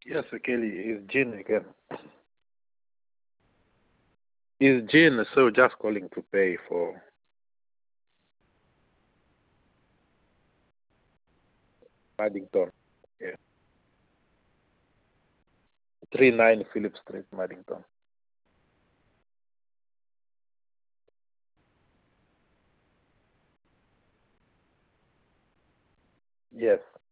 Yes, Kelly, it's Jean again. It's Jean, so just calling to pay for Maddington. Yeah. 39 Phillip Street, Maddington. Yes.